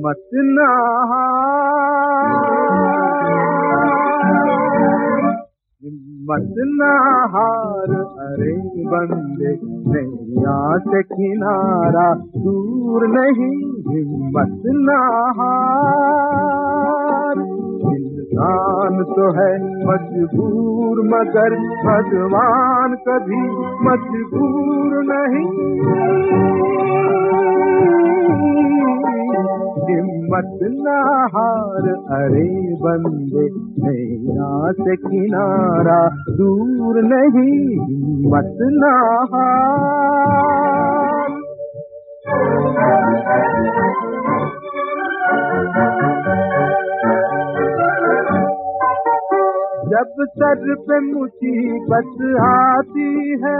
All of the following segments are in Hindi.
हिम्मत ना हिम्मत ना हार, अरे बंदे नैया से किनारा दूर नहीं, हिम्मत ना हार। इंसान तो है मजबूर मगर भगवान कभी मजबूर नहीं। हिम्मत ना हार, अरे बंदे नैया से किनारा दूर नहीं, हिम्मत ना हार। जब सर पे मुसीबत आती है,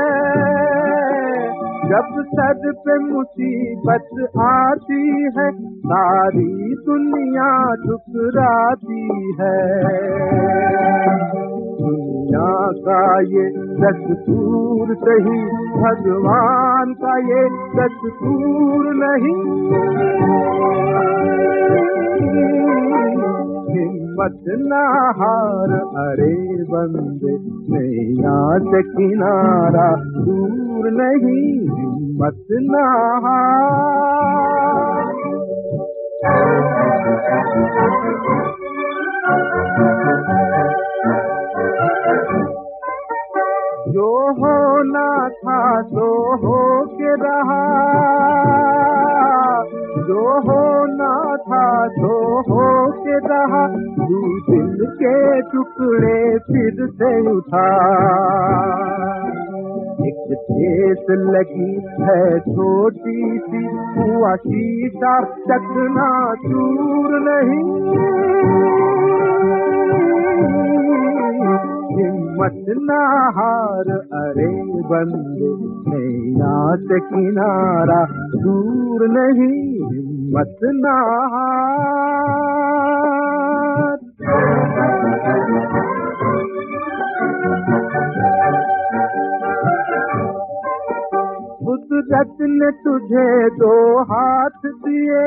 जब सर पे मुसीबत आती है, सारी दुनिया ठुकराती है। दुनिया का ये दस्तूर सही, भगवान का ये दस्तूर नहीं। हिम्मत ना हार, अरे बंदे नैया से किनारा दूर नहीं, हिम्मत ना हार। जो होना था सो हो के रहा, जो होना था सो हो के रहा, तू दिल के टुकड़े फिर से उठा। एक ठेस लगी है छोटी सी, हुआ शीशा चकना चूर नहीं। हिम्मत ना हार, अरे बंदे नैया से किनारा दूर नहीं, हिम्मत ना हार। कुदरत ने तुझे दो हाथ दिए,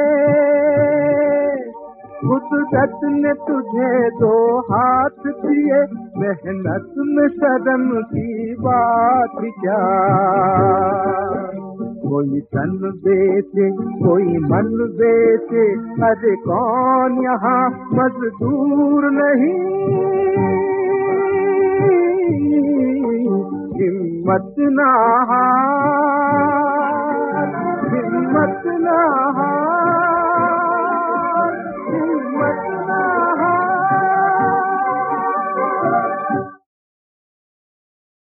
कुदरत ने तुझे दो हाथ दिए, मेहनत में शर्म की बात क्या। कोई तन बेचे कोई मन बेचे, अरे कौन यहाँ मजदूर नहीं। हिम्मत ना हार,